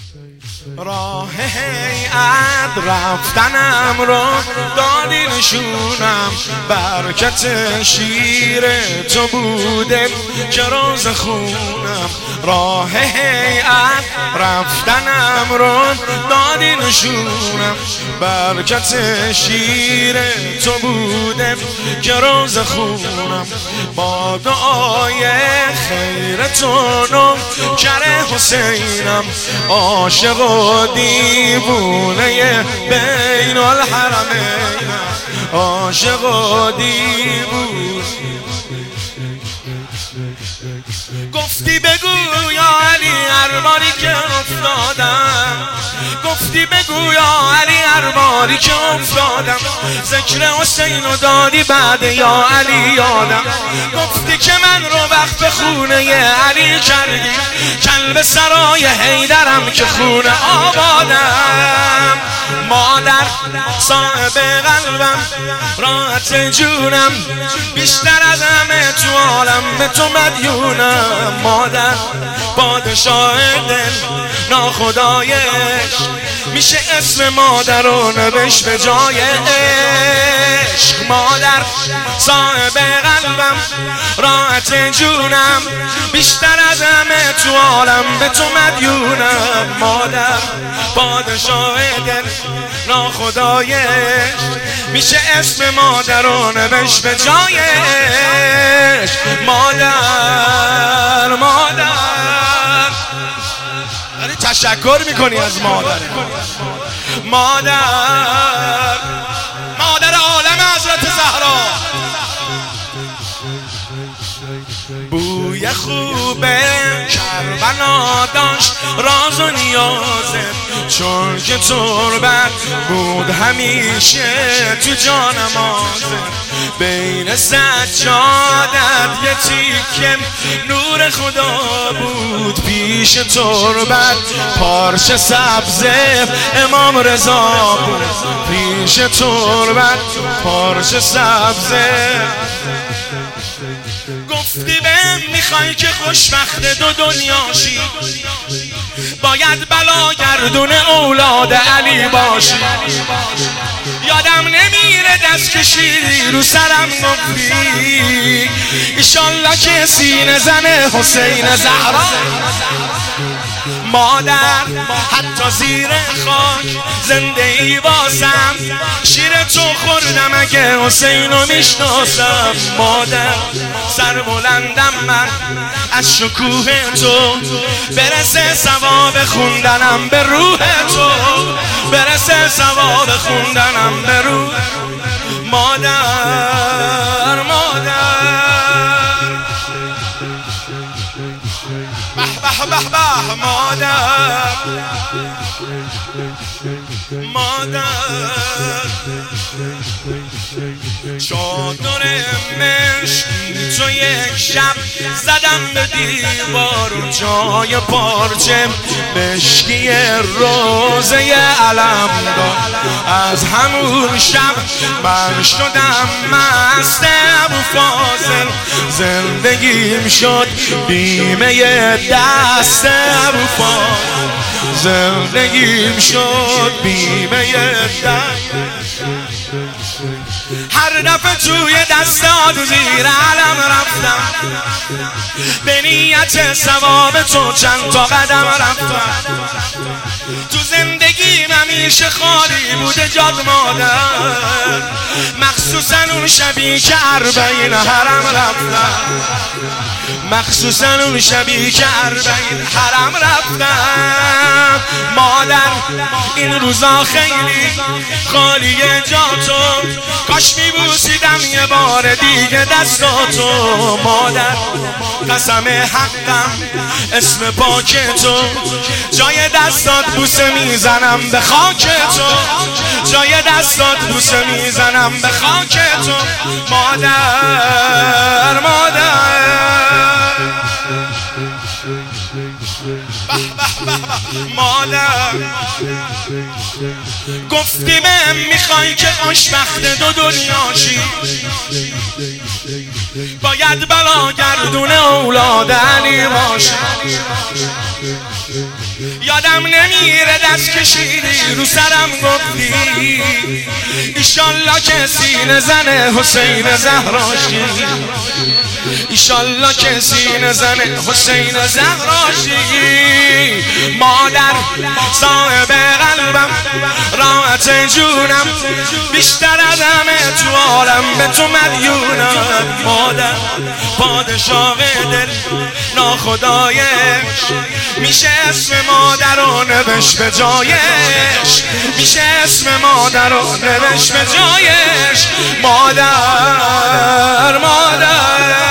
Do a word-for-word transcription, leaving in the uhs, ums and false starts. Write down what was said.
راه هیئت رفتنم رو دادی نشونم، برکت شیر تو بوده که روز خونم. راه هیئت رفتنم رو دادی نشونم، برکت شیر تو بوده که روز خونم. با دعای خیر تو نوکر حسینم، عاشق و دیوونه بین الحرمینم، عاشق و دیوونه. گفتی بگو یا علی هر باری که افتادم، گفتی بگو یا علی هر باری که افتادم، ذکر حسین رو دادی بعد یا علی یادم. گفتی که من رو وقت خونه علی کردی، کلب سرای حیدرم که خونه آبادم. مادر صاحب قلبم راحت جونم، بیشتر از همه تو عالم به تو مدیونم. مادر پادشاه دل ناخدایش، میشه اسم مادر رو نوشت به جای عشق. مادر صاحب قلبم راحت جونم، بیشتر از همه تو عالم به تو مدیونم. مادر پادشاه دل ناخدایش، میشه اسم مادر رو نوشت به جای عشق. مادر مادر یعنی تشکر میکنی از مادر. مادر مادر عالم حضرت زهرا. بوی خوبه کربلا داشت راز و نیازه، چون که تربت بود همیشه تو جانمازه. بین سجادت یه تیکه نور خدا بود، پیش تربت پارچه سبزه امام رضا بود، پیش تربت پارچه سبزه. گفتی بهم میخوای که خوشبخت دو دنیاشی، باید بلاگردون اولاد علی باشی. یادم نمیره دست کشیدی رو سرم گفتی ایشالله که سینه زن حسین زهرا. مادر حتی زیر خاک زنده ای واسم، شیر تو خوردم اگه حسین رو میشناسم. مادر سر بلندم من از شکوه تو، برسه ثواب خوندنم به روح تو، برسه ثواب خوندنم به روح. مادر مادر به به به مادر مادر. چادر مشکی تو یک شب زدم به دیوار، جای پارچه مشکی روزه علم داد. از همون شب من شدم مست ابو فاضل، زندگیم شد بیمه دست ابو فاضل، زندگیم شد بیمه دست. هر دفعه توی دستات زیر علم رفتم، به نیت ثواب تو چند تا قدم رفتم. تو زندگیم همیشه خالی بوده جاد مادر، مخصوصا اون شبی که اربعین حرم رفتم، مخصوصا اون شبی که اربعین حرم رفتم. مادر این روزا خیلی خالیه جاتو، کاش میبوسیدم یه بار دیگه دستاتو. مادر قسم حقم اسم پاک تو، جای دستات بوسه میزنم به خاک تو، جای دستات بوسه میزنم به خاک تو. مادر مادر مادر. گفتی بهم میخوای که خوشبخت دو دنیاشی، باید بلا بقا گردون اولاد علی باشه. یادم نمیره دست کشیدی رو سرم گفتی ایشالله که سینه زن حسین زهراشی، ایشالله که سینه زن حسین زهراشی. مادر صاحب قلبم راحت جونم، بیشتر از همه تو عالم به تو مدیونم. مادر پادشاه دل ناخدایش، میشه اسم مادر رو نوشت به جایش، میشه اسم مادر رو نوشت به جایش. مادر مادر